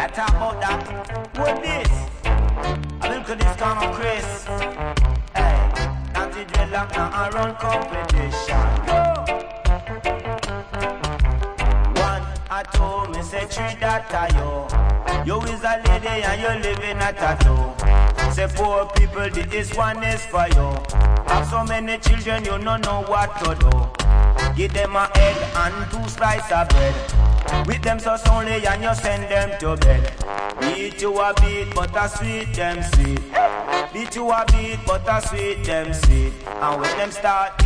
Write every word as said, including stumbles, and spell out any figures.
I talk about that. What this? I look at this kind of Chris. Hey, not the dreadlock, now I run competition. One, I told me, say three that I yo. You is a lady and you live in a tattoo. Say poor people, this one is for you. Have so many children, you don't know what to do. Give them a egg and two slices of bread. With them so only and you send them to bed. Beat you a beat, but a sweet them sweet. Beat you a beat, but a sweet them sweet. And when them start